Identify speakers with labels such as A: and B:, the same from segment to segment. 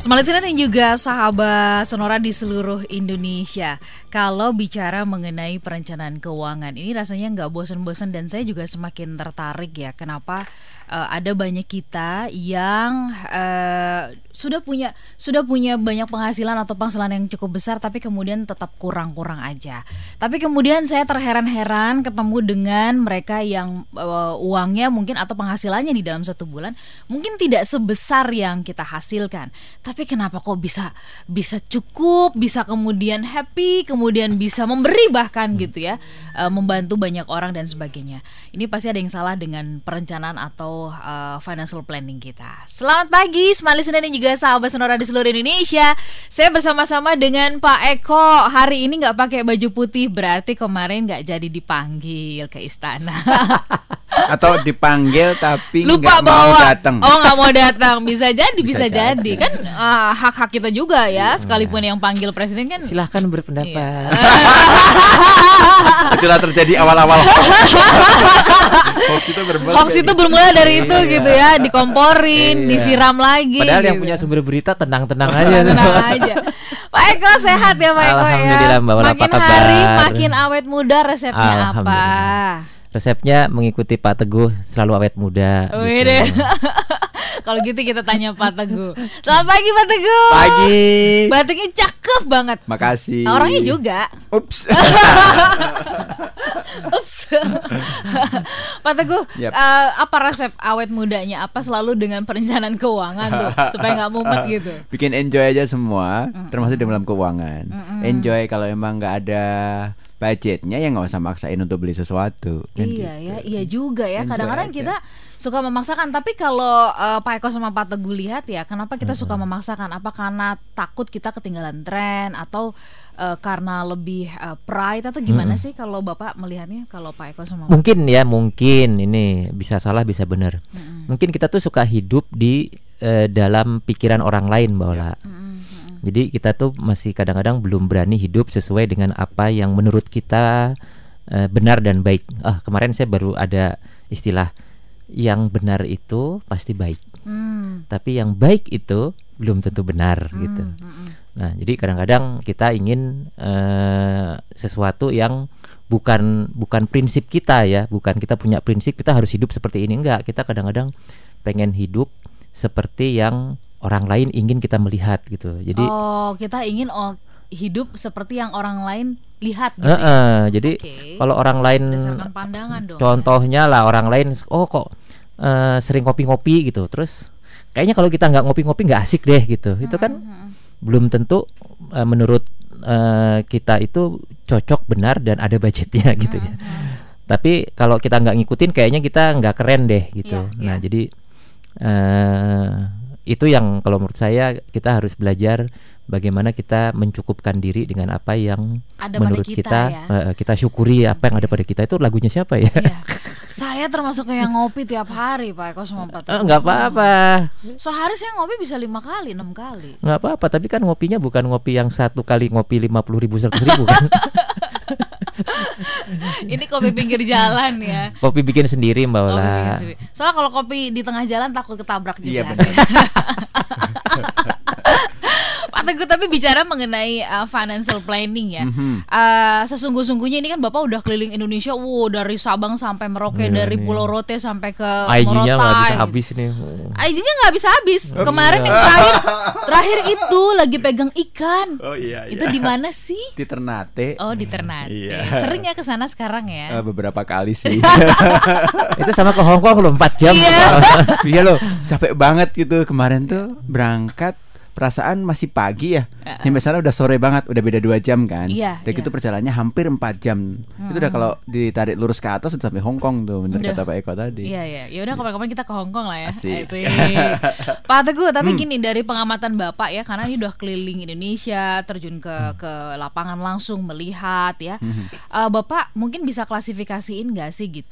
A: Smart Listener dan juga sahabat Sonora di seluruh Indonesia. Kalau bicara mengenai perencanaan keuangan, ini rasanya nggak bosan-bosan dan saya juga semakin tertarik ya. Kenapa ada banyak kita yang sudah punya banyak penghasilan atau penghasilan yang cukup besar, tapi kemudian tetap kurang-kurang aja. Tapi kemudian saya terheran-heran ketemu dengan mereka yang uangnya mungkin atau penghasilannya di dalam satu bulan mungkin tidak sebesar yang kita hasilkan. Tapi kenapa kok bisa cukup, bisa kemudian happy, kemudian bisa memberi bahkan gitu ya, membantu banyak orang dan sebagainya. Ini pasti ada yang salah dengan perencanaan atau financial planning kita. Selamat pagi Smart Listener dan juga sahabat Sonora di seluruh Indonesia. Saya bersama-sama dengan Pak Eko. Hari ini gak pakai baju putih, berarti kemarin gak jadi dipanggil ke istana.
B: Atau dipanggil tapi
A: lupa
B: nggak mau datang.
A: Oh, nggak mau datang. Bisa jadi kan hak-hak kita juga ya. Sekalipun yang panggil presiden kan.
C: Silahkan berpendapat.
A: Iya.
B: Itulah terjadi awal-awal
A: Hoax itu bermula dari itu gitu ya. Dikomporin, disiram lagi.
C: Padahal
A: gitu.
C: yang punya sumber berita tenang-tenang aja.
A: Tenang aja. Pak Eko sehat ya Pak Eko ya.
C: Alhamdulillah Mbak Wala,
A: makin
C: apa kabar?
A: hari makin awet muda. Resepnya apa?
C: Resepnya mengikuti Pak Teguh, selalu awet muda. Gitu.
A: Kalau gitu kita tanya Pak Teguh. Selamat pagi Pak Teguh.
B: Pagi.
A: Batiknya cakep banget.
B: Makasih.
A: Orangnya juga.
B: Ups.
A: Pak Teguh,
B: Yep.
A: apa resep awet mudanya? Apa selalu dengan perencanaan keuangan tuh supaya nggak mumet gitu?
B: Bikin enjoy aja semua, termasuk di dalam keuangan. Enjoy, kalau emang nggak ada budgetnya ya nggak usah maksain untuk beli sesuatu.
A: Iya juga ya.
B: Enjoy
A: Kadang-kadang
B: aja.
A: kita suka memaksakan. Tapi kalau Pak Eko sama Pak Teguh lihat ya, kenapa kita suka memaksakan? Apa karena takut kita ketinggalan tren atau karena lebih pride atau gimana sih kalau Bapak melihatnya? Kalau Pak Eko sama
C: Mungkin ini bisa salah bisa benar. Mungkin kita tuh suka hidup di dalam pikiran orang lain, Mbak Ola. Jadi kita tuh masih kadang-kadang belum berani hidup sesuai dengan apa yang menurut kita benar dan baik. Kemarin saya baru ada istilah, yang benar itu pasti baik. Tapi yang baik itu belum tentu benar gitu. Nah, jadi kadang-kadang kita ingin sesuatu yang bukan prinsip kita ya, bukan kita punya prinsip kita harus hidup seperti ini, enggak. Kita kadang-kadang pengen hidup seperti yang orang lain ingin kita melihat gitu. Jadi
A: kita ingin hidup seperti yang orang lain lihat gitu.
C: Jadi kalau orang lain
A: berdasarkan pandangan dong.
C: Contohnya lah, orang lain kok sering ngopi-ngopi gitu. Terus kayaknya kalau kita nggak ngopi-ngopi nggak asik deh gitu. Itu kan belum tentu menurut kita itu cocok, benar dan ada budgetnya gitu ya. Tapi kalau kita nggak ngikutin kayaknya kita nggak keren deh gitu. Nah, jadi itu yang kalau menurut saya kita harus belajar bagaimana kita mencukupkan diri dengan apa yang
A: ada
C: menurut
A: pada kita ya.
C: Kita syukuri apa yang ada pada kita. Itu lagunya siapa ya?
A: Saya termasuk yang ngopi tiap hari Pak Eko sama Pak Teguh.
C: Nggak apa-apa.
A: Sehari saya ngopi bisa 5 kali, 6 kali.
C: Nggak apa-apa, tapi kan ngopinya bukan ngopi yang satu kali ngopi 50.000, 100.000 kan.
A: Ini kopi pinggir jalan ya.
C: Kopi bikin sendiri Mbak Ola.
A: Soalnya kalau kopi di tengah jalan takut ketabrak juga.
B: Iya, benar.
A: Pak Teguh, tapi bicara mengenai financial planning ya, sesungguh-sungguhnya ini kan Bapak udah keliling Indonesia, dari Sabang sampai Merauke, dari Pulau Rote sampai ke
C: IG-nya nggak bisa
A: Morotai.
C: habis nih.
A: IG-nya nggak bisa habis. Kemarin yang terakhir itu lagi pegang ikan.
B: Oh iya.
A: Itu di mana sih?
B: Di Ternate.
A: Oh, di Ternate.
B: Iya.
A: Sering ya ke sana sekarang ya?
B: Beberapa kali sih.
C: Itu sama ke Hong Kong loh, 4 jam.
B: Iya loh, capek banget gitu. Kemarin tuh berangkat, perasaan masih pagi ya. Sampai sana udah sore banget, udah beda 2 jam kan. Dan itu perjalanannya hampir 4 jam. Itu udah kalau ditarik lurus ke atas udah sampai Hong Kong tuh, bener kata Pak Eko tadi.
A: Iya. Ya udah kapan-kapan kita ke Hong Kong lah ya.
B: Asik.
A: Pak Teguh, tapi gini, dari pengamatan Bapak ya, karena ini udah keliling Indonesia, terjun ke lapangan langsung melihat ya. Bapak mungkin bisa klasifikasiin nggak sih gitu?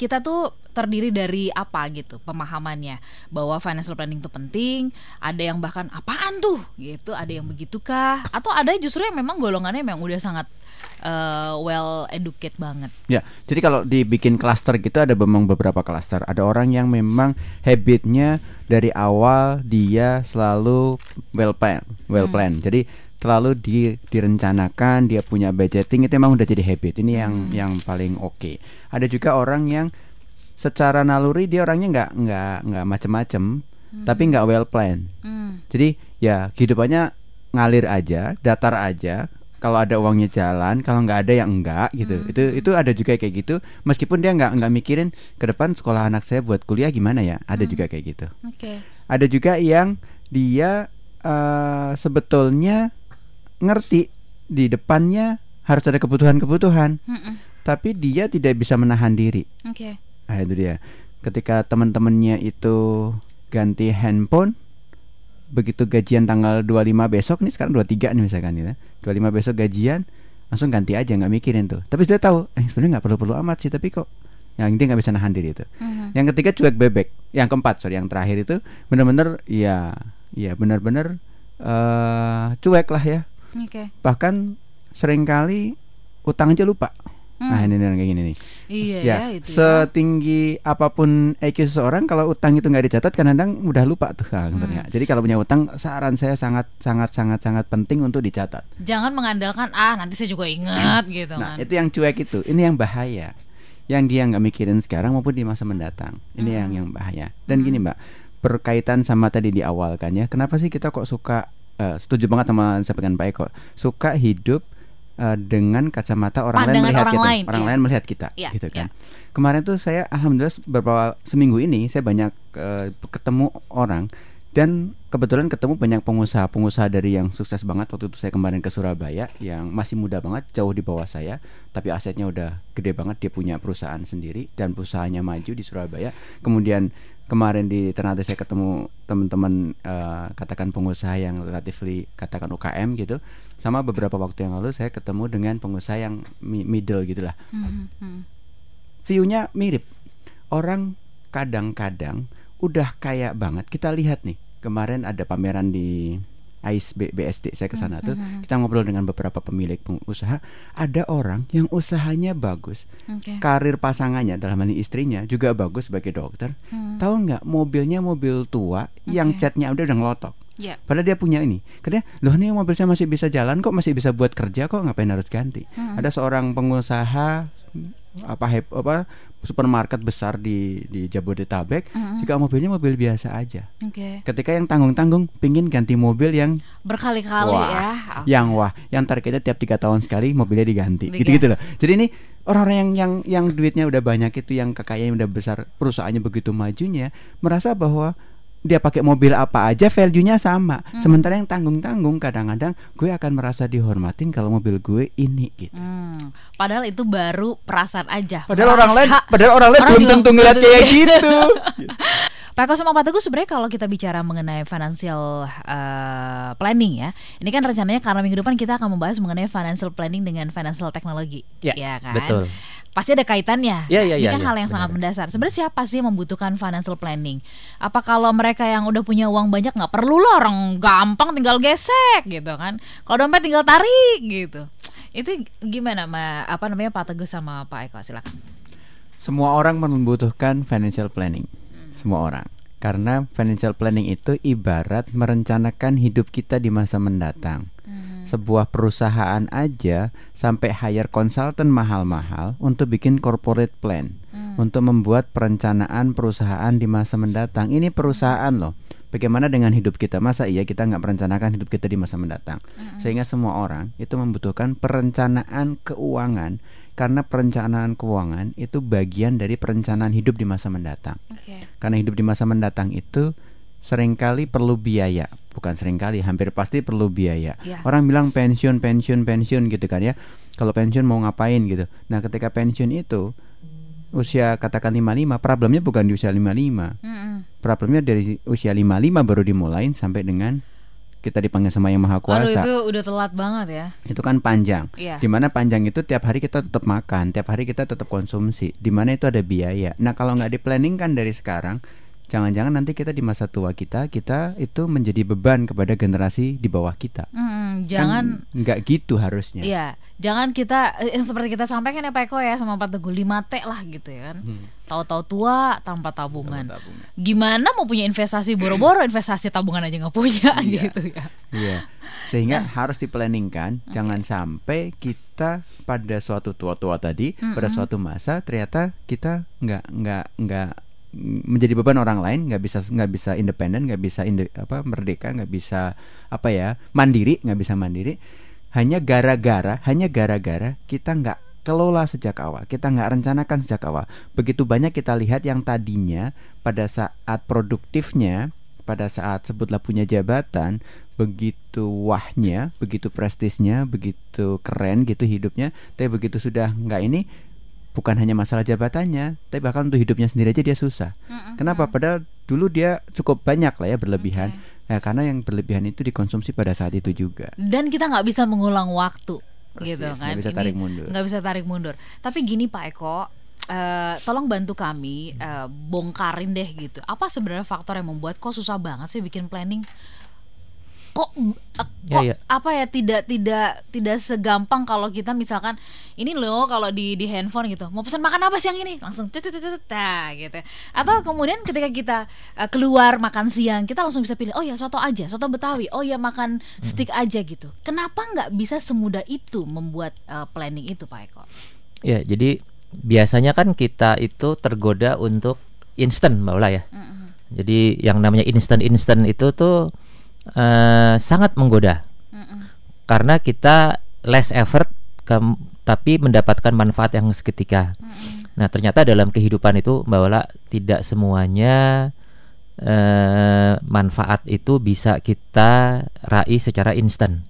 A: kita tuh terdiri dari apa gitu pemahamannya, bahwa financial planning itu penting. Ada yang bahkan apaan tuh gitu, ada yang begitukah, atau ada justru yang memang golongannya memang udah sangat well educated banget.
B: Ya, jadi kalau dibikin klaster gitu ada memang beberapa klaster. Ada orang yang memang habitnya dari awal dia selalu well plan. Jadi selalu direncanakan, dia punya budgeting, itu memang udah jadi habit. Ini yang paling oke. Ada juga orang yang secara naluri dia orangnya nggak macem-macem, tapi nggak well plan. Jadi ya kehidupannya ngalir aja, datar aja. Kalau ada uangnya jalan, kalau nggak ada yang enggak gitu. Itu ada juga kayak gitu. Meskipun dia nggak mikirin ke depan sekolah anak saya buat kuliah gimana ya. Ada juga kayak gitu. Ada juga yang dia sebetulnya ngerti di depannya harus ada kebutuhan, tapi dia tidak bisa menahan diri. Nah, itu dia. Ketika teman-temannya itu ganti handphone, begitu gajian tanggal 25 besok nih, sekarang 23 nih misalkan ya, 25 besok gajian, langsung ganti aja, nggak mikirin tuh. Tapi dia tahu sebenarnya nggak perlu amat sih, tapi kok yang dia nggak bisa nahan diri itu. Yang ketiga cuek bebek. Yang keempat yang terakhir itu benar-benar ya benar-benar cuek lah ya. Bahkan seringkali utang aja lupa. Nah ini kayak gini nih.
A: Iya
B: ya,
A: itu
B: setinggi apapun IQ seseorang, kalau utang itu nggak dicatat kadang-kadang mudah lupa tuh. Jadi kalau punya utang, saran saya sangat penting untuk dicatat.
A: Jangan mengandalkan nanti saya juga ingat gitu.
B: Nah itu yang cuek itu, ini yang bahaya. Yang dia nggak mikirin sekarang maupun di masa mendatang. Ini yang bahaya. Dan gini Mbak, berkaitan sama tadi di awal kan ya, kenapa sih kita kok suka setuju banget sama sampaikan Pak Eko, suka hidup dengan kacamata orang lain melihat kita, orang lain melihat kita, gitu kan. Kemarin tuh saya alhamdulillah seminggu ini saya banyak ketemu orang, dan kebetulan ketemu banyak pengusaha dari yang sukses banget. Waktu itu saya kemarin ke Surabaya, yang masih muda banget, jauh di bawah saya, tapi asetnya udah gede banget, dia punya perusahaan sendiri dan perusahaannya maju di Surabaya. Kemudian kemarin di Ternate saya ketemu teman-teman katakan pengusaha yang relatively katakan UKM gitu. Sama beberapa waktu yang lalu saya ketemu dengan pengusaha yang middle gitulah. View-nya mirip. Orang kadang-kadang udah kaya banget. Kita lihat nih, kemarin ada pameran di AIS BSD, saya ke sana tuh, kita ngobrol dengan beberapa pemilik pengusaha. Ada orang yang usahanya bagus, karir pasangannya dalam hal ini istrinya juga bagus sebagai dokter. Tahu nggak, mobilnya mobil tua yang catnya udah ngelotok. Padahal dia punya ini. Katanya, loh ini mobil saya masih bisa jalan kok, masih bisa buat kerja kok, ngapain harus ganti? Ada seorang pengusaha supermarket besar di Jabodetabek, juga mobilnya mobil biasa aja. Ketika yang tanggung pingin ganti mobil yang
A: berkali-kali
B: yang targetnya tiap 3 tahun sekali mobilnya diganti. Gitu loh. Jadi ini orang-orang yang duitnya udah banyak itu, yang kekayaannya udah besar, perusahaannya begitu majunya, merasa bahwa dia pakai mobil apa aja value-nya sama. Sementara yang tanggung kadang-kadang gue akan merasa dihormatin kalau mobil gue ini gitu.
A: Padahal itu baru perasaan aja.
B: Padahal orang lain belum tentu ngeliat kayak gitu.
A: Pak Eko sama Pak Teguh, sebenarnya kalau kita bicara mengenai financial planning ya, ini kan rencananya karena minggu depan kita akan membahas mengenai financial planning dengan financial technology, ya kan?
C: Betul.
A: Pasti ada kaitannya. Ini kan hal yang
C: benar.
A: sangat mendasar. Sebenarnya siapa sih yang membutuhkan financial planning? Apa kalau mereka yang udah punya uang banyak nggak perlu lah, orang gampang tinggal gesek gitu kan? Kalau dompet tinggal tarik gitu. Itu gimana Pak Teguh sama Pak Eko, silakan.
B: Semua orang membutuhkan financial planning. Semua orang. Karena financial planning itu ibarat merencanakan hidup kita di masa mendatang. Sebuah perusahaan aja sampai hire konsultan mahal-mahal untuk bikin corporate plan, untuk membuat perencanaan perusahaan di masa mendatang. Ini perusahaan loh. Bagaimana dengan hidup kita? Masa iya kita nggak merencanakan hidup kita di masa mendatang? Sehingga semua orang itu membutuhkan perencanaan keuangan, karena perencanaan keuangan itu bagian dari perencanaan hidup di masa mendatang. Karena hidup di masa mendatang itu seringkali perlu biaya. Bukan seringkali, hampir pasti perlu biaya. Orang bilang pensiun gitu kan ya. Kalau pensiun mau ngapain gitu. Nah ketika pensiun itu usia katakan 55, problemnya bukan di usia 55. Problemnya dari usia 55 baru dimulain sampai dengan kita dipanggil sama Yang Maha Kuasa.
A: Aduh, itu udah telat banget ya.
B: Itu kan panjang.
A: Iya.
B: Dimana panjang itu tiap hari kita tetap makan, tiap hari kita tetap konsumsi. Dimana itu ada biaya. Nah kalau nggak diplanning kan dari sekarang, jangan-jangan nanti kita di masa tua kita itu menjadi beban kepada generasi di bawah kita.
A: Jangan
B: kan nggak gitu harusnya.
A: Iya, jangan kita yang seperti kita sampaikan ya Pak Eko ya sama Pak Teguh 5T lah gitu ya kan. Tahu-tahu tua tanpa tabungan. Gimana mau punya investasi boro-boro, investasi tabungan aja nggak punya gitu ya.
B: Iya. Sehingga harus diplanningkan, jangan sampai kita pada suatu tua-tua tadi, pada suatu masa ternyata kita nggak menjadi beban orang lain, nggak bisa independen, nggak bisa merdeka, nggak bisa mandiri, hanya gara-gara kita nggak kelola sejak awal, kita nggak rencanakan sejak awal. Begitu banyak kita lihat yang tadinya pada saat produktifnya, pada saat sebutlah punya jabatan, begitu wahnya, begitu prestisnya, begitu keren gitu hidupnya, tapi begitu sudah nggak ini, bukan hanya masalah jabatannya, tapi bahkan untuk hidupnya sendiri aja dia susah. Kenapa? Padahal dulu dia cukup banyak lah ya berlebihan. Nah, karena yang berlebihan itu dikonsumsi pada saat itu juga.
A: Dan kita nggak bisa mengulang waktu.
B: Persis,
A: gitu kan.
B: Nggak bisa tarik mundur.
A: Tapi gini Pak Eko, tolong bantu kami bongkarin deh gitu. Apa sebenarnya faktor yang membuat kok susah banget sih bikin planning? Tidak segampang kalau kita misalkan ini loh, kalau di handphone gitu, mau pesan makan apa siang ini, langsung gitu. Atau kemudian ketika kita keluar makan siang, kita langsung bisa pilih, oh ya soto aja, soto Betawi, oh ya makan steak aja gitu. Kenapa nggak bisa semudah itu membuat planning itu Pak Eko?
C: Ya, jadi biasanya kan kita itu tergoda untuk instan Mbak Ula ya. Jadi yang namanya instan itu tuh sangat menggoda. Karena kita less effort tapi mendapatkan manfaat yang seketika. Nah ternyata dalam kehidupan itu Mbak Ola, tidak semuanya manfaat itu bisa kita raih secara instan.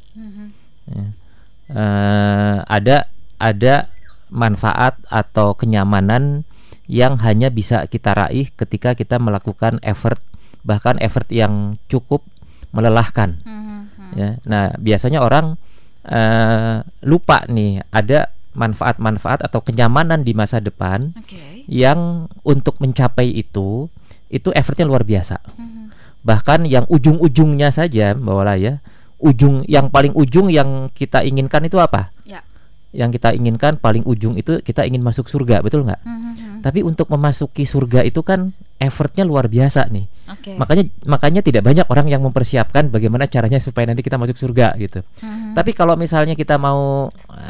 C: Ada manfaat atau kenyamanan yang hanya bisa kita raih ketika kita melakukan effort, bahkan effort yang cukup melelahkan. Ya, nah biasanya orang lupa nih ada manfaat-manfaat atau kenyamanan di masa depan yang untuk mencapai itu effortnya luar biasa. Bahkan yang ujung-ujungnya saja Mbak Ola ya, yang paling ujung yang kita inginkan itu apa? Yang kita inginkan paling ujung itu kita ingin masuk surga, betul nggak? Tapi untuk memasuki surga itu kan effortnya luar biasa nih. Makanya tidak banyak orang yang mempersiapkan bagaimana caranya supaya nanti kita masuk surga gitu. Tapi kalau misalnya kita mau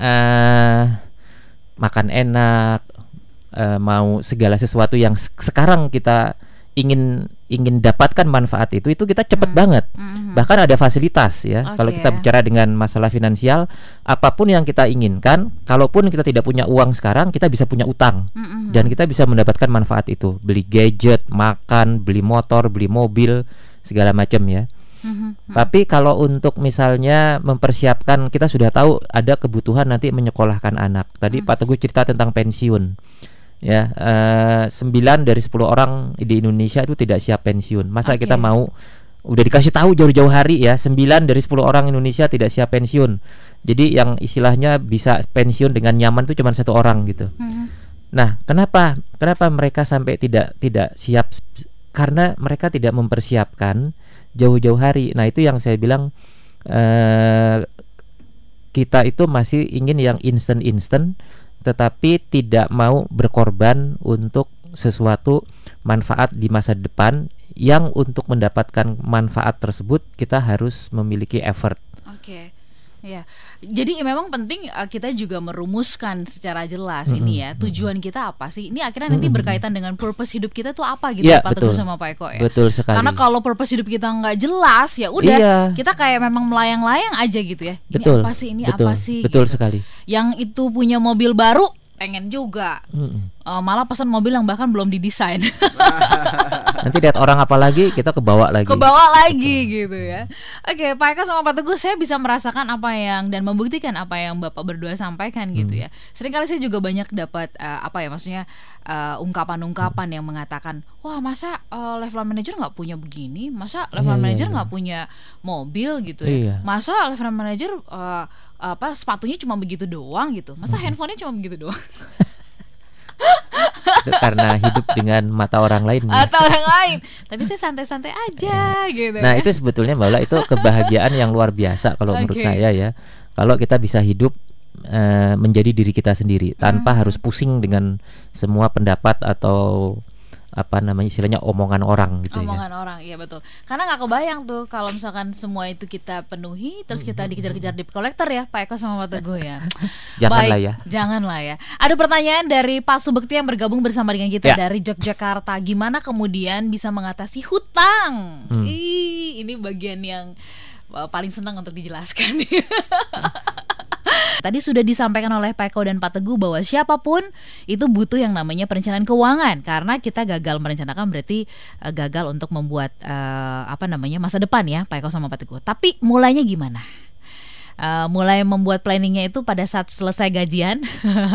C: makan enak, mau segala sesuatu yang sekarang kita ingin dapatkan manfaat itu kita cepat banget. Bahkan ada fasilitas ya. Kalau kita bicara dengan masalah finansial, apapun yang kita inginkan, kalaupun kita tidak punya uang sekarang, kita bisa punya utang. Dan kita bisa mendapatkan manfaat itu. Beli gadget, makan, beli motor, beli mobil, segala macam ya. Tapi kalau untuk misalnya mempersiapkan, kita sudah tahu ada kebutuhan nanti menyekolahkan anak. Tadi Pak Teguh cerita tentang pensiun. Ya, 9 dari 10 orang di Indonesia itu tidak siap pensiun. Masa kita mau udah dikasih tahu jauh-jauh hari ya, 9 dari 10 orang Indonesia tidak siap pensiun. Jadi yang istilahnya bisa pensiun dengan nyaman itu cuma 1 orang gitu. Nah, kenapa mereka sampai tidak siap? Karena mereka tidak mempersiapkan jauh-jauh hari. Nah, itu yang saya bilang kita itu masih ingin yang instan, tetapi tidak mau berkorban untuk sesuatu manfaat di masa depan, yang untuk mendapatkan manfaat tersebut kita harus memiliki effort.
A: Ya, jadi memang penting kita juga merumuskan secara jelas ini ya, tujuan kita apa sih? Ini akhirnya nanti berkaitan dengan purpose hidup kita tuh apa gitu ya, Pak Teguh sama Pak Eko ya.
C: Betul sekali.
A: Karena kalau purpose hidup kita nggak jelas ya udah kita kayak memang melayang-layang aja gitu ya. Ini apa sih?
C: Betul
A: gitu.
C: Sekali.
A: Yang itu punya mobil baru pengen juga. malah pesan mobil yang bahkan belum didesain.
C: Nanti lihat orang apa lagi, kita kebawa lagi
A: gitu ya. Oke, Pak Eko sama Pak Teguh, saya bisa merasakan apa yang dan membuktikan apa yang Bapak berdua sampaikan gitu ya. Seringkali saya juga banyak dapat maksudnya ungkapan-ungkapan yang mengatakan, wah masa level manager nggak punya begini, masa level manager nggak punya mobil gitu ya, masa level manager sepatunya cuma begitu doang gitu, masa handphonenya cuma begitu doang.
C: Itu karena hidup dengan mata orang lain.
A: Tapi saya santai-santai aja gitu.
C: Nah itu sebetulnya Mbak Ula, itu kebahagiaan yang luar biasa kalau menurut saya ya. Kalau kita bisa hidup menjadi diri kita sendiri tanpa harus pusing dengan semua pendapat atau istilahnya omongan orang gitu.
A: Omongan orang, iya betul. Karena nggak kebayang tuh kalau misalkan semua itu kita penuhi, terus kita dikejar-kejar debt collector ya, Pak Eko sama Pak Teguh ya. Janganlah ya. Ada pertanyaan dari Pak Subekti yang bergabung bersama dengan kita dari Yogyakarta. Gimana kemudian bisa mengatasi hutang? Ini bagian yang paling senang untuk dijelaskan. Tadi sudah disampaikan oleh Pak Eko dan Pak Teguh bahwa siapapun itu butuh yang namanya perencanaan keuangan, karena kita gagal merencanakan berarti gagal untuk membuat masa depan ya, Pak Eko sama Pak Teguh. Tapi mulainya gimana? Mulai membuat planningnya itu pada saat selesai gajian.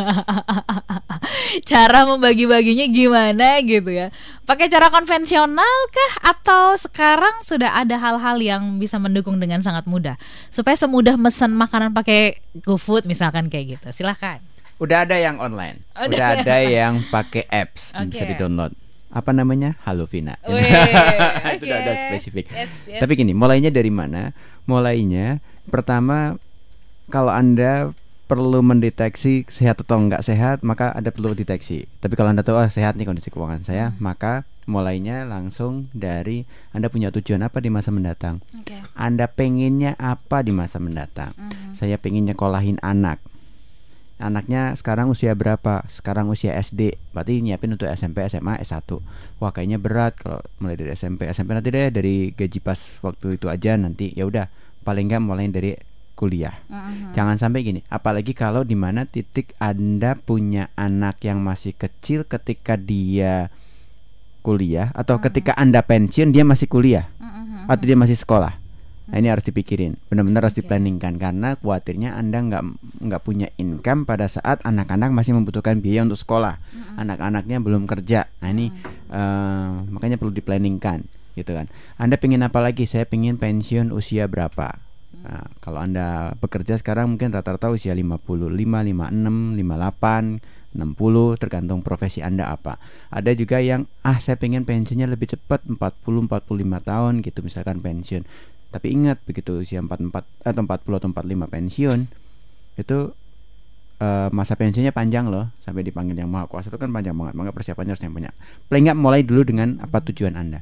A: Cara membagi-baginya gimana gitu ya? Pakai cara konvensional kah? Atau sekarang sudah ada hal-hal yang bisa mendukung dengan sangat mudah, supaya semudah mesen makanan pakai GoFood misalkan kayak gitu. Silahkan.
B: Udah ada yang online, udah ada yang pakai apps, bisa di-download. Apa namanya? Halovina. Itu udah ada spesifik. Yes. Tapi gini, mulainya dari mana? Mulainya pertama, kalau Anda perlu mendeteksi sehat atau enggak sehat, maka Anda perlu deteksi. Tapi kalau Anda tahu sehat nih kondisi keuangan saya, maka mulainya langsung dari Anda punya tujuan apa di masa mendatang. Anda pengennya apa di masa mendatang. Saya pengen nyekolahin anak. Anaknya sekarang usia berapa? Sekarang usia SD. Berarti nyiapin untuk SMP, SMA, S1. Wah kayaknya berat kalau mulai dari SMP nanti deh dari gaji pas waktu itu aja nanti. Ya udah, paling enggak mulai dari kuliah. Jangan sampai gini, apalagi kalau di mana titik Anda punya anak yang masih kecil ketika dia kuliah, atau ketika Anda pensiun dia masih kuliah, atau dia masih sekolah. Nah, ini harus dipikirin, benar-benar harus diplanningkan, karena khawatirnya Anda nggak punya income pada saat anak-anak masih membutuhkan biaya untuk sekolah, anak-anaknya belum kerja. Nah ini makanya perlu diplanningkan, gitu kan. Anda pengen apa lagi? Saya pengen pensiun usia berapa? Nah, kalau Anda bekerja sekarang mungkin rata-rata usia 55, 56, 58, 60, tergantung profesi Anda apa. Ada juga yang saya pengen pensiunnya lebih cepat, 40, 45 tahun gitu misalkan pensiun. Tapi ingat, begitu usia 44 atau 40 atau 45 pensiun, itu masa pensiunnya panjang loh, sampai dipanggil yang Maha Kuasa itu kan panjang banget. Maka persiapannya harus yang banyak. Paling nggak mulai dulu dengan apa tujuan Anda.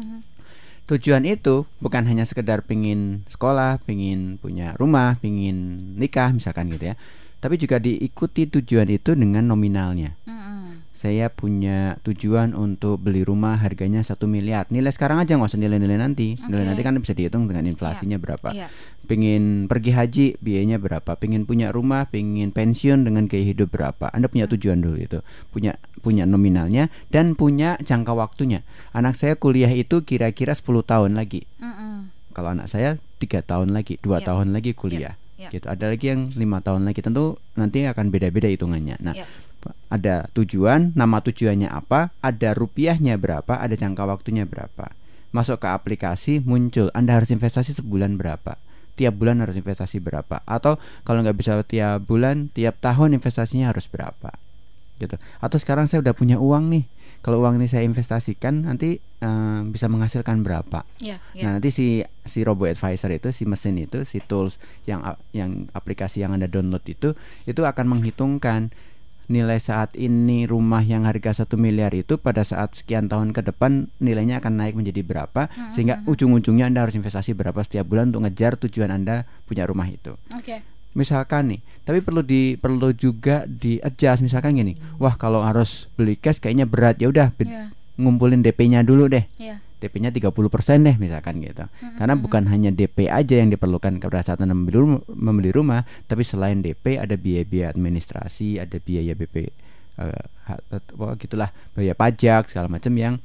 B: Tujuan itu bukan hanya sekedar pengin sekolah, pengin punya rumah, pengin nikah misalkan gitu ya. Tapi juga diikuti tujuan itu dengan nominalnya. Saya punya tujuan untuk beli rumah harganya 1 miliar. Nilai sekarang aja, nggak usah nilai-nilai nanti. Nilai nanti kan bisa dihitung dengan inflasinya berapa. Pengen pergi haji, biayanya berapa. Pengen punya rumah, pengen pensiun dengan gaya hidup berapa. Anda punya tujuan dulu itu. Punya nominalnya dan punya jangka waktunya. Anak saya kuliah itu kira-kira 10 tahun lagi. Kalau anak saya 3 tahun lagi, 2 tahun lagi kuliah. Gitu. Ada lagi yang 5 tahun lagi. Tentu nanti akan beda-beda hitungannya. Nah, ada tujuan, nama tujuannya apa, ada rupiahnya berapa, ada jangka waktunya berapa. Masuk ke aplikasi, muncul Anda harus investasi sebulan berapa, tiap bulan harus investasi berapa, atau kalau nggak bisa tiap bulan, tiap tahun investasinya harus berapa gitu. Atau sekarang saya udah punya uang nih, kalau uang ini saya investasikan nanti bisa menghasilkan berapa. Nah nanti si robo advisor itu, si mesin itu, si tools yang aplikasi yang Anda download itu akan menghitungkan nilai saat ini rumah yang harga 1 miliar itu pada saat sekian tahun ke depan nilainya akan naik menjadi berapa, sehingga ujung-ujungnya Anda harus investasi berapa setiap bulan untuk ngejar tujuan Anda punya rumah itu. Misalkan nih, tapi perlu juga di-adjust. Misalkan gini, wah kalau harus beli cash kayaknya berat, ya udah ngumpulin DP-nya dulu deh. DP-nya 30% deh misalkan gitu. Karena bukan hanya DP aja yang diperlukan pada saat Anda membeli rumah, tapi selain DP ada biaya-biaya administrasi, ada biaya BP gitulah, biaya pajak segala macam yang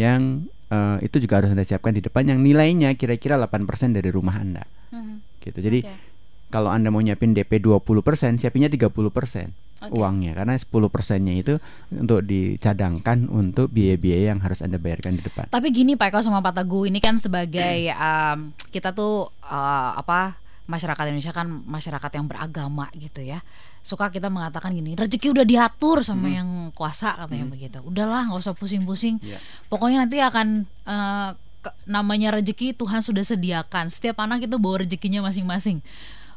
B: itu juga harus Anda siapkan di depan, yang nilainya kira-kira 8% dari rumah Anda. Gitu. Jadi kalau Anda mau nyiapin DP 20%, siapinnya 30% uangnya, karena 10%-nya itu untuk dicadangkan untuk biaya-biaya yang harus Anda bayarkan di depan.
A: Tapi gini Pak Eko sama Pak Teguh, ini kan sebagai kita tuh masyarakat Indonesia kan masyarakat yang beragama gitu ya. Suka kita mengatakan gini, rezeki udah diatur sama yang kuasa katanya begitu. Udahlah, nggak usah pusing-pusing. Pokoknya nanti akan namanya rezeki Tuhan sudah sediakan. Setiap anak itu bawa rezekinya masing-masing.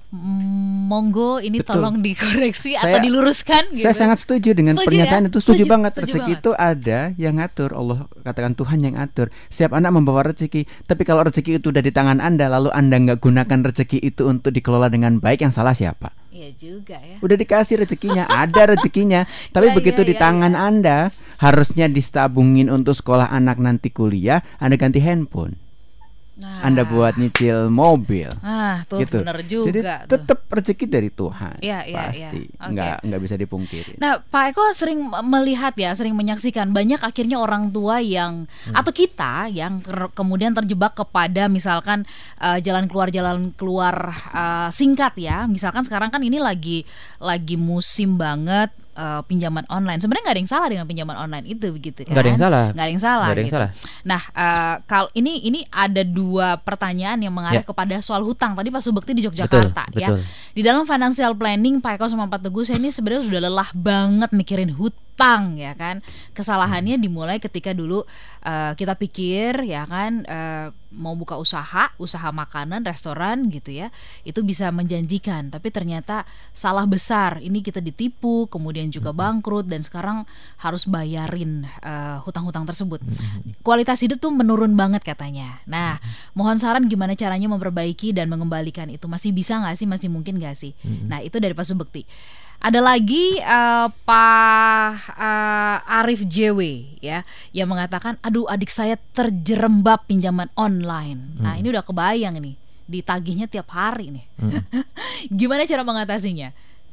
A: Monggo ini betul, tolong dikoreksi atau diluruskan gitu.
B: Saya sangat setuju dengan pernyataan itu, setuju banget. Rezeki itu ada yang ngatur, Allah katakan Tuhan yang atur. Setiap anak membawa rezeki, tapi kalau rezeki itu udah di tangan Anda lalu Anda nggak gunakan rezeki itu untuk dikelola dengan baik, yang salah siapa?
A: Iya juga ya.
B: Udah dikasih rezekinya, ada rezekinya, tapi begitu di tangan Anda, harusnya distabungin untuk sekolah anak nanti kuliah, Anda ganti handphone. Anda buat nyicil mobil,
A: tuh gitu. Bener juga.
B: Jadi tetap rezeki dari Tuhan,
A: Okay.
B: pasti nggak bisa dipungkiri.
A: Nah, Pak Eko sering melihat ya, sering menyaksikan banyak akhirnya orang tua yang atau kita yang kemudian terjebak kepada misalkan jalan keluar singkat ya. Misalkan sekarang kan ini lagi musim banget. Pinjaman online, sebenarnya nggak ada yang salah dengan pinjaman online itu begitu kan?
B: Nggak ada
A: yang salah gitu. Nah, kalau ini ada dua pertanyaan yang mengarah kepada soal hutang. Tadi Pak Subekti di Yogyakarta ya. Di dalam financial planning Pak Eko sama Pak Teguh, saya ini sebenarnya sudah lelah banget mikirin hutang ya kan. Kesalahannya dimulai ketika dulu kita pikir ya kan mau buka usaha makanan, restoran gitu ya, itu bisa menjanjikan, tapi ternyata salah besar. Ini kita ditipu, kemudian juga bangkrut, dan sekarang harus bayarin hutang-hutang tersebut. Kualitas hidup tuh menurun banget katanya. Nah, mohon saran gimana caranya memperbaiki dan mengembalikan itu. Masih bisa nggak sih? Masih mungkin nggak sih? Nah, itu dari Pak Subekti. Ada lagi Pak Arif JW ya, yang mengatakan, aduh adik saya terjerembab pinjaman online. Nah ini udah kebayang nih, ditagihnya tiap hari nih. Gimana cara mengatasinya?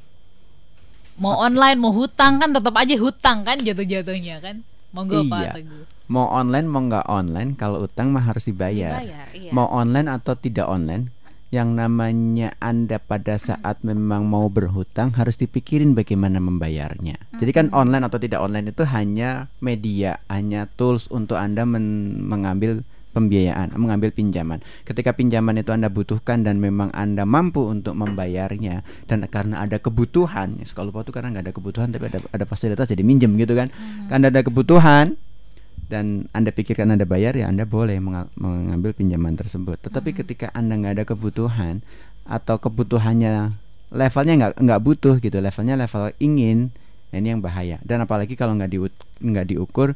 A: Mau online mau hutang kan tetap aja hutang kan jatuh-jatuhnya kan. Monggo Pak Teguh.
B: Mau online mau nggak online, kalau utang mah harus dibayar. Iya. Mau online atau tidak online, yang namanya Anda pada saat memang mau berhutang harus dipikirin bagaimana membayarnya. Jadi kan online atau tidak online itu hanya media, hanya tools untuk Anda mengambil pembiayaan, mengambil pinjaman. Ketika pinjaman itu Anda butuhkan dan memang Anda mampu untuk membayarnya, dan karena ada kebutuhan, suka lupa tuh karena nggak ada kebutuhan tapi ada fasilitas jadi minjem gitu kan. Karena ada kebutuhan dan Anda pikirkan Anda bayar, ya Anda boleh mengambil pinjaman tersebut. Tetapi ketika Anda nggak ada kebutuhan atau kebutuhannya levelnya nggak butuh gitu, levelnya level ingin, nah ini yang bahaya. Dan apalagi kalau nggak diukur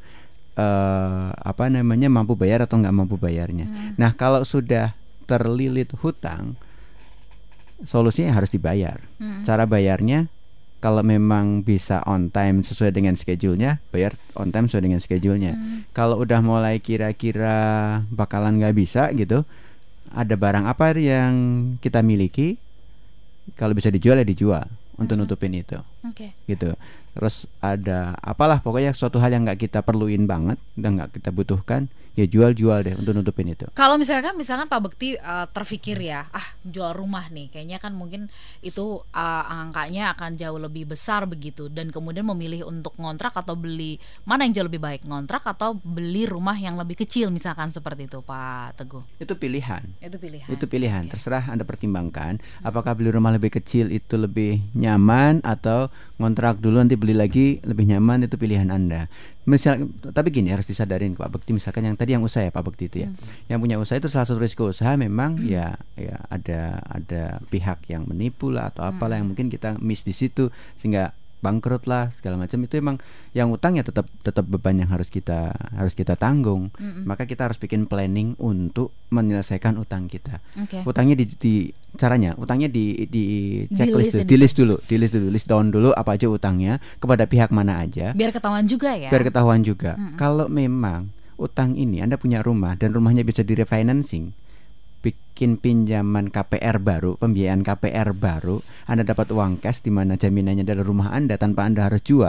B: mampu bayar atau nggak mampu bayarnya. Nah kalau sudah terlilit hutang, solusinya harus dibayar. Cara bayarnya, kalau memang bisa on time sesuai dengan schedule-nya, bayar on time sesuai dengan schedule-nya. Kalau udah mulai kira-kira bakalan nggak bisa gitu, ada barang apa yang kita miliki, kalau bisa dijual ya dijual untuk nutupin itu. Gitu. Terus ada apalah pokoknya suatu hal yang nggak kita perluin banget dan nggak kita butuhkan, ya jual deh untuk nutupin itu.
A: Kalau misalkan Pak Bekti terfikir ya, jual rumah nih, kayaknya kan mungkin itu angkanya akan jauh lebih besar begitu, dan kemudian memilih untuk ngontrak atau beli, mana yang jauh lebih baik, ngontrak atau beli rumah yang lebih kecil misalkan seperti itu Pak Teguh?
B: Itu pilihan.
A: Okay.
B: Terserah Anda pertimbangkan apakah beli rumah lebih kecil itu lebih nyaman atau ngontrak dulu nanti beli lagi lebih nyaman, itu pilihan Anda. Tapi gini, harus disadarin Pak Bekti, misalkan yang tadi yang usaha ya Pak Bekti itu ya, yang punya usaha itu salah satu risiko usaha memang ya ada pihak yang menipu lah atau apalah yang mungkin kita miss di situ sehingga bangkrut lah segala macam. Itu emang yang utang ya tetap beban yang harus kita tanggung. Maka kita harus bikin planning untuk menyelesaikan utang kita. Utangnya utangnya di checklist, di list down dulu apa aja utangnya, kepada pihak mana aja,
A: biar ketahuan juga.
B: Kalau memang utang ini Anda punya rumah dan rumahnya bisa direfinancing, bikin pinjaman KPR baru, pembiayaan KPR baru, Anda dapat uang cash di mana jaminannya adalah rumah Anda tanpa Anda harus jual.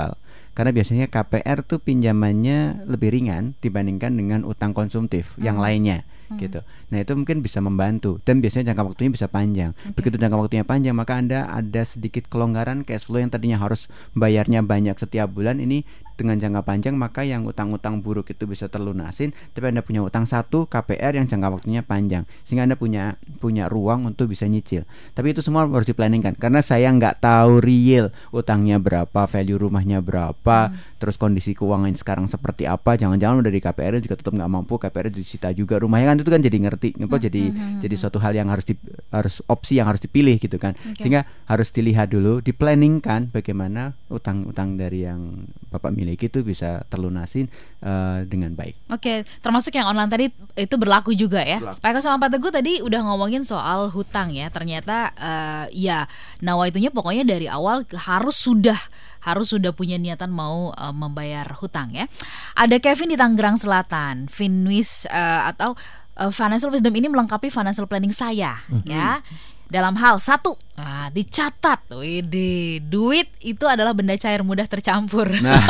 B: Karena biasanya KPR tuh pinjamannya lebih ringan dibandingkan dengan utang konsumtif yang lainnya gitu. Nah itu mungkin bisa membantu dan biasanya jangka waktunya bisa panjang. Begitu jangka waktunya panjang maka Anda ada sedikit kelonggaran cash flow yang tadinya harus bayarnya banyak setiap bulan, ini dengan jangka panjang maka yang utang-utang buruk itu bisa terlunasin, tapi Anda punya utang satu KPR yang jangka waktunya panjang sehingga Anda punya ruang untuk bisa nyicil. Tapi itu semua harus diplanningkan karena saya nggak tahu real utangnya berapa, value rumahnya berapa, terus kondisi keuangan sekarang seperti apa. Jangan-jangan udah di KPR juga tetap nggak mampu, KPR disita juga rumahnya kan, itu kan jadi ngerti jadi suatu hal yang harus opsi yang harus dipilih gitu kan. Sehingga harus dilihat dulu, diplanningkan bagaimana utang-utang dari yang Bapak miliki itu bisa terlunasin dengan baik.
A: Oke, termasuk yang online tadi itu berlaku juga ya. Pak Eko sama Pak Teguh tadi udah ngomongin soal hutang ya. Ternyata ya nawaitunya pokoknya dari awal harus sudah punya niatan mau membayar hutang ya. Ada Kevin di Tangerang Selatan, Finwis atau Financial Wisdom ini melengkapi financial planning saya ya. Dalam hal satu, dicatat, duit itu adalah benda cair mudah tercampur. Benar.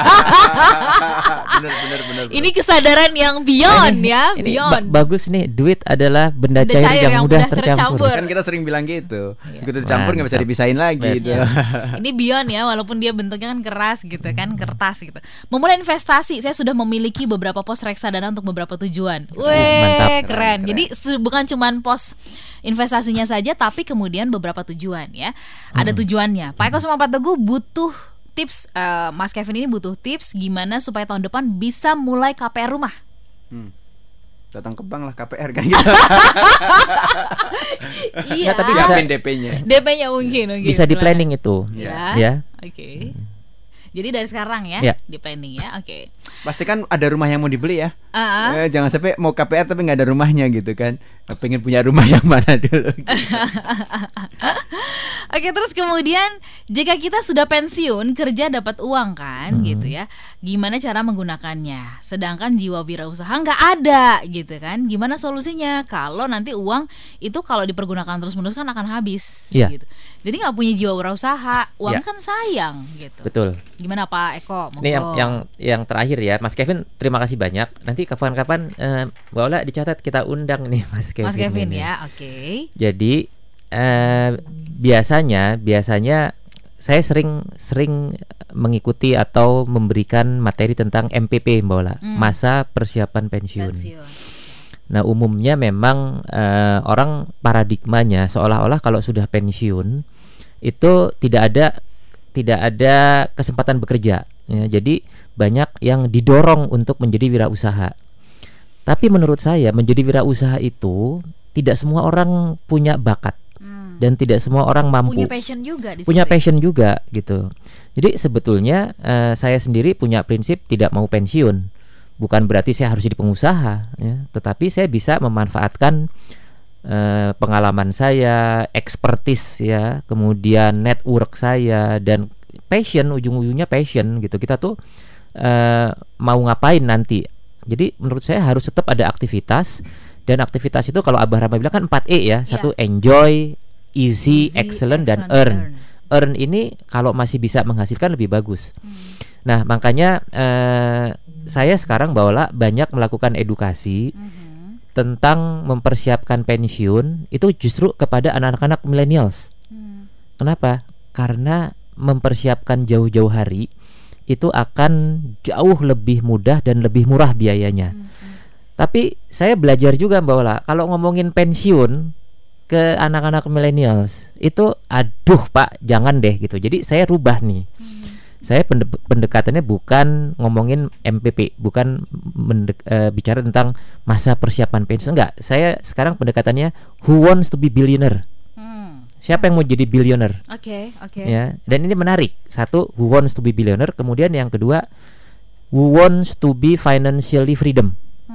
A: Ini kesadaran yang beyond ya, beyond.
C: Bagus nih, duit adalah benda cair yang mudah tercampur.
B: Kan kita sering bilang gitu, begitu tercampur nggak bisa dipisahin lagi. Gitu.
A: Ini beyond ya, walaupun dia bentuknya kan keras gitu kan, kertas gitu. Memulai investasi, saya sudah memiliki beberapa pos reksadana untuk beberapa tujuan. Weh, keren. Jadi bukan cuma pos investasinya saja, tapi kemudian beberapa tujuan ya. Ada tujuannya. Pak Eko sama Pak Teguh butuh tips, Mas Kevin ini butuh tips gimana supaya tahun depan bisa mulai KPR rumah.
B: Datang ke bank lah KPR kan gitu.
A: Iya.
B: Tapi nggak DP-nya.
A: DP-nya mungkin
C: bisa di planning itu.
A: Ya. Oke. Jadi dari sekarang ya, di planning ya. Oke.
B: Pastikan ada rumah yang mau dibeli ya. Jangan sampai mau KPR tapi nggak ada rumahnya gitu kan. Pengen punya rumah yang mana dulu.
A: Oke, terus kemudian jika kita sudah pensiun, kerja dapat uang kan gitu ya. Gimana cara menggunakannya? Sedangkan jiwa wirausaha nggak ada gitu kan. Gimana solusinya? Kalau nanti uang itu kalau dipergunakan terus-menerus kan akan habis gitu. Jadi nggak punya jiwa wirausaha, uang kan sayang gitu.
C: Betul.
A: Gimana Pak Eko?
C: Ini yang terakhir ya, Mas Kevin. Terima kasih banyak. Nanti kapan-kapan Mbak Ola dicatat, kita undang nih Mas Kevin.
A: Mas Kevin ya, oke.
C: Jadi biasanya saya sering mengikuti atau memberikan materi tentang MPP Mbak Ola, masa persiapan pensiun. Nah umumnya memang orang paradigmanya seolah-olah kalau sudah pensiun itu tidak ada kesempatan bekerja ya, jadi banyak yang didorong untuk menjadi wirausaha. Tapi menurut saya menjadi wirausaha itu tidak semua orang punya bakat dan tidak semua orang mampu. Punya passion juga gitu. Jadi sebetulnya saya sendiri punya prinsip tidak mau pensiun. Bukan berarti saya harus jadi pengusaha ya, tetapi saya bisa memanfaatkan pengalaman saya, expertise ya, kemudian network saya dan passion, ujung-ujungnya passion gitu. Kita tuh mau ngapain nanti. Jadi menurut saya harus tetap ada aktivitas, dan aktivitas itu kalau Abah Rama bilang kan 4E ya. Satu enjoy, easy, excellent dan earn. Earn ini kalau masih bisa menghasilkan lebih bagus. Nah makanya saya sekarang banyak melakukan edukasi tentang mempersiapkan pensiun itu justru kepada anak-anak millennials. Kenapa? Karena mempersiapkan jauh-jauh hari itu akan jauh lebih mudah dan lebih murah biayanya. Tapi saya belajar juga Mbak Ola, kalau ngomongin pensiun ke anak-anak millennials itu aduh Pak, jangan deh gitu. Jadi saya rubah nih. Saya pendekatannya bukan ngomongin MPP, bukan bicara tentang masa persiapan pensiun, enggak. Saya sekarang pendekatannya who wants to be billionaire. Siapa yang mau jadi billionaire?
A: Oke.
C: Ya, dan ini menarik. Satu, who wants to be billionaire. Kemudian yang kedua, who wants to be financially freedom.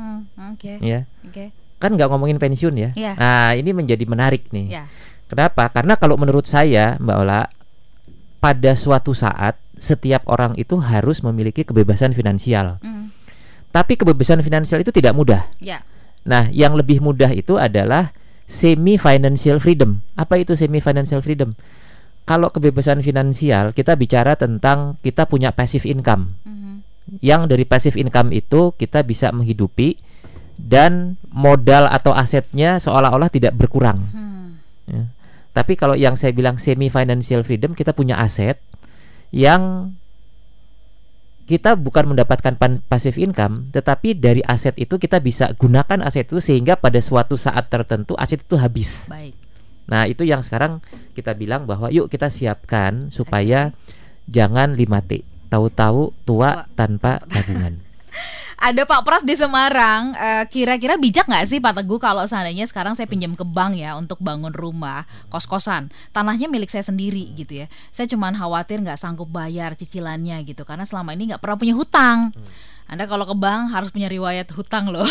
C: Ya. Kan nggak ngomongin pensiun ya. Nah, ini menjadi menarik nih. Kenapa? Karena kalau menurut saya, Mbak Ola, pada suatu saat setiap orang itu harus memiliki kebebasan finansial. Tapi kebebasan finansial itu tidak mudah. Nah, yang lebih mudah itu adalah semi financial freedom. Apa itu semi financial freedom? kalau kebebasan finansial kita bicara tentang kita punya passive income. Yang dari passive income itu kita bisa menghidupi dan modal atau asetnya seolah-olah tidak berkurang. Ya. Tapi kalau yang saya bilang semi financial freedom, kita punya aset yang kita bukan mendapatkan passive income, tetapi dari aset itu kita bisa gunakan aset itu sehingga pada suatu saat tertentu aset itu habis.
A: Baik.
C: Nah, itu yang sekarang kita bilang bahwa yuk kita siapkan supaya jangan 5T, tahu-tahu tua tanpa tabungan.
A: Ada Pak Pras di Semarang, kira-kira bijak nggak sih Pak Teguh kalau seandainya sekarang saya pinjam ke bank ya untuk bangun rumah, kos-kosan, tanahnya milik saya sendiri gitu ya. Saya cuma khawatir nggak sanggup bayar cicilannya gitu, karena selama ini nggak pernah punya hutang. Anda kalau ke bank harus punya riwayat hutang loh.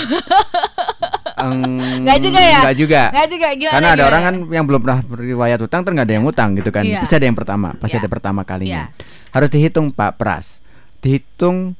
A: Nggak juga ya?
B: Nggak juga.
A: Gimana,
B: karena ada orang kan yang belum pernah riwayat hutang, terus nggak ada yang hutang gitu kan.
A: Iya.
B: Pasti ada yang pertama, pasti ada pertama kalinya. Harus dihitung Pak Pras, dihitung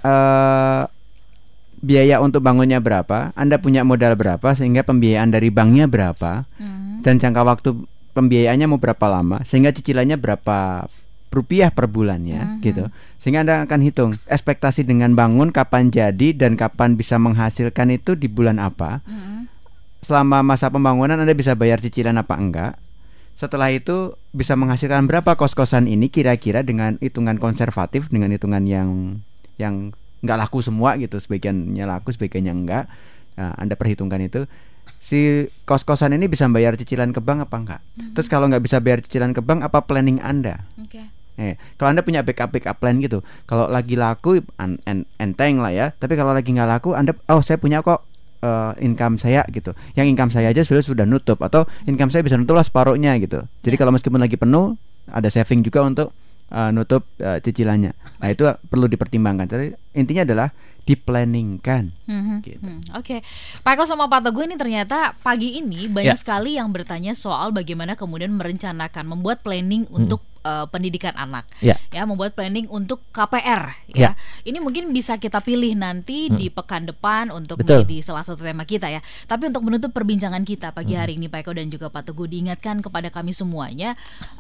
B: biaya untuk bangunnya berapa, Anda punya modal berapa, sehingga pembiayaan dari banknya berapa, dan jangka waktu pembiayaannya mau berapa lama, sehingga cicilannya berapa rupiah per bulannya, gitu. Sehingga Anda akan hitung ekspektasi dengan bangun kapan jadi dan kapan bisa menghasilkan itu di bulan apa. Selama masa pembangunan Anda bisa bayar cicilan apa enggak. Setelah itu bisa menghasilkan berapa kos-kosan ini kira-kira dengan hitungan konservatif, dengan hitungan yang nggak laku semua gitu, sebagiannya laku, sebagiannya enggak. Nah, Anda perhitungkan itu, si kos-kosan ini bisa bayar cicilan ke bank apa enggak. Terus kalau nggak bisa bayar cicilan ke bank, apa planning Anda? Kalau Anda punya backup plan gitu, kalau lagi laku enteng lah ya. Tapi kalau lagi nggak laku, Anda saya punya kok income saya gitu. Yang income saya aja sudah nutup, atau income saya bisa nutup lah separuhnya gitu. Jadi kalau meskipun lagi penuh, ada saving juga untuk nutup cicilannya. Nah, itu perlu dipertimbangkan. Jadi intinya adalah diplanningkan. Gitu.
A: Oke. Pak Eko sama Pak Teguh, ini ternyata pagi ini banyak sekali yang bertanya soal bagaimana kemudian merencanakan, membuat planning untuk pendidikan anak, ya, membuat planning untuk KPR, ya. Ini mungkin bisa kita pilih nanti di pekan depan untuk menjadi salah satu tema kita ya. Tapi untuk menutup perbincangan kita pagi hari ini, Pak Eko dan juga Pak Teguh, diingatkan kepada kami semuanya,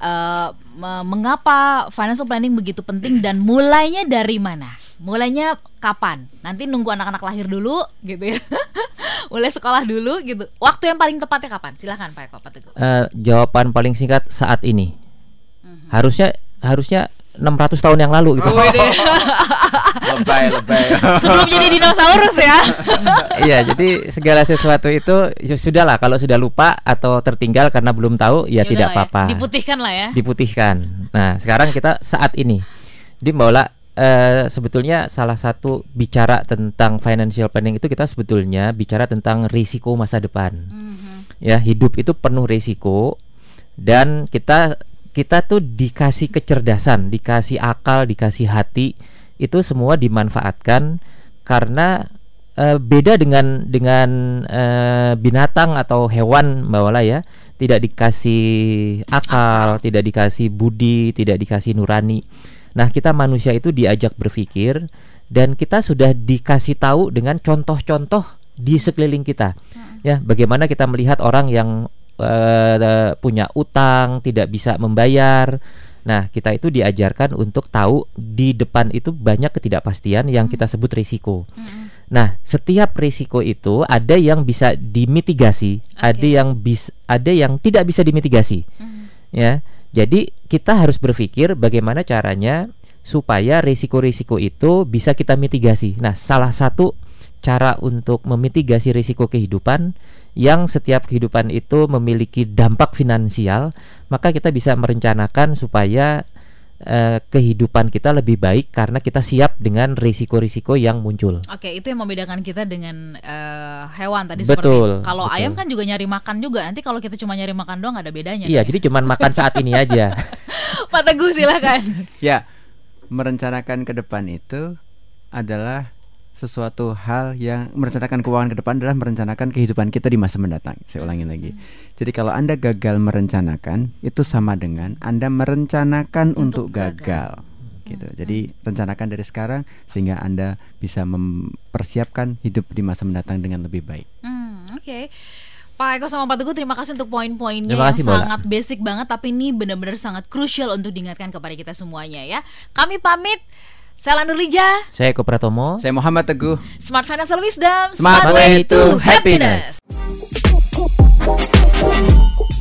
A: mengapa financial planning begitu penting dan mulainya dari mana? Mulainya kapan? Nanti nunggu anak-anak lahir dulu gitu ya. Mulai sekolah dulu gitu. Waktu yang paling tepatnya kapan? Silakan Pak Eko, Pak Teguh.
C: Jawaban paling singkat saat ini. Harusnya 600 tahun yang lalu gitu.
B: Lebay.
A: Sebelum jadi dinosaurus ya.
C: Iya, jadi segala sesuatu itu sudahlah, kalau sudah lupa atau tertinggal karena belum tahu ya tidak apa-apa.
A: Diputihkan lah ya.
C: Diputihkan. Nah, sekarang kita saat ini. Jadi Mbak Ola, sebetulnya salah satu bicara tentang financial planning itu kita sebetulnya bicara tentang risiko masa depan. Ya, hidup itu penuh risiko, dan kita tuh dikasih kecerdasan, dikasih akal, dikasih hati, itu semua dimanfaatkan karena beda dengan binatang atau hewan Mbak Wala ya, tidak dikasih akal, tidak dikasih budi, tidak dikasih nurani. Nah, kita manusia itu diajak berpikir, dan kita sudah dikasih tahu dengan contoh-contoh di sekeliling kita. Ya, bagaimana kita melihat orang yang punya utang, tidak bisa membayar. Nah, kita itu diajarkan untuk tahu di depan itu banyak ketidakpastian yang kita sebut risiko. Nah, setiap risiko itu ada yang bisa dimitigasi, ada yang tidak bisa dimitigasi. Ya, jadi kita harus berpikir bagaimana caranya supaya risiko-risiko itu bisa kita mitigasi. Nah, salah satu cara untuk memitigasi risiko kehidupan, yang setiap kehidupan itu memiliki dampak finansial, maka kita bisa merencanakan supaya kehidupan kita lebih baik karena kita siap dengan risiko-risiko yang muncul.
A: Oke, itu yang membedakan kita dengan hewan tadi.
C: Betul,
A: seperti kalau ayam kan juga nyari makan juga. Nanti kalau kita cuma nyari makan doang ada bedanya.
C: Iya, jadi cuma makan saat ini aja.
A: Pak Teguh silakan.
B: Ya, merencanakan ke depan itu adalah sesuatu hal yang merencanakan keuangan ke depan adalah merencanakan kehidupan kita di masa mendatang. Saya ulangi lagi. Jadi kalau Anda gagal merencanakan, itu sama dengan Anda merencanakan untuk gagal. Gitu. Jadi rencanakan dari sekarang sehingga Anda bisa mempersiapkan hidup di masa mendatang dengan lebih baik.
A: Oke. Pak Eko sama Pak Teguh, terima kasih untuk poin-poinnya yang sangat basic banget, tapi ini benar-benar sangat krusial untuk diingatkan kepada kita semuanya ya. Kami pamit. Saya Lanur Lija.
C: Saya Eko Pratomo.
B: Saya Muhammad Teguh.
A: Smart Financial Wisdom.
B: Smart way to happiness.